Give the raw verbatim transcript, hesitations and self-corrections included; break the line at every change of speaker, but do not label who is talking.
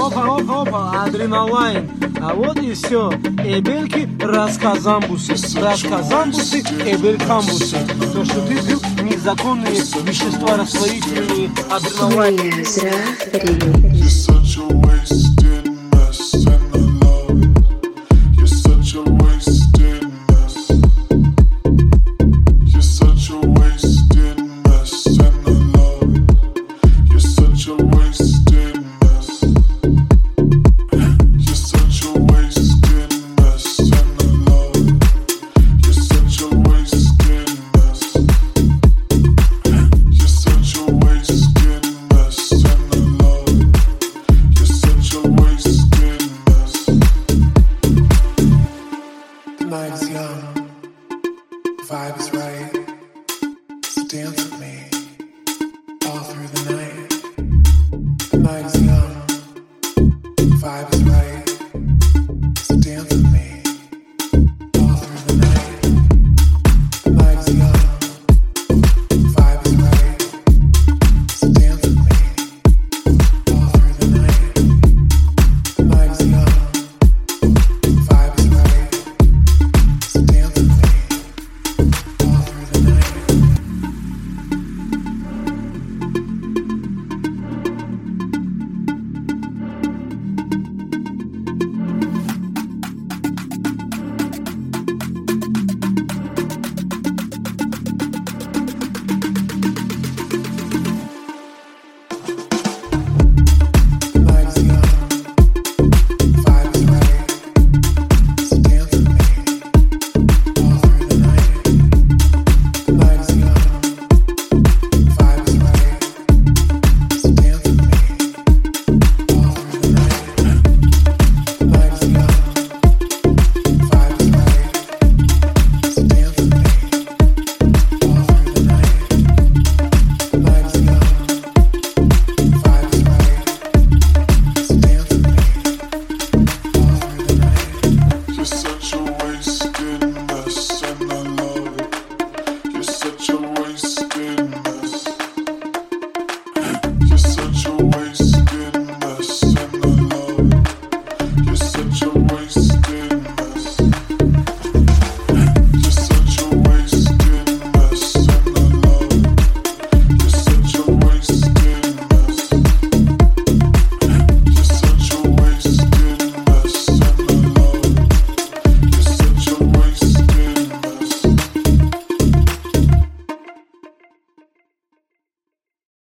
Опа, опа, опа, адреналайн. А вот и все. Эбельки рассказамбусы. Рассказамбусы, эбелькамбусы. То, что ты пил незаконные вещества растворительные, адреналайн.
You're such a wasted mess, and I love it. You're such a wasted mess. You're such a wasted mess, and I love it. You're such a wasted mess. You're such a wasted mess, and I love it. You're such a wasted mess. You're such a wasted mess, and I love it. You're such a wasted mess. The night is young, the vibe is right. So dance with me all through the night. The night is young, the vibe is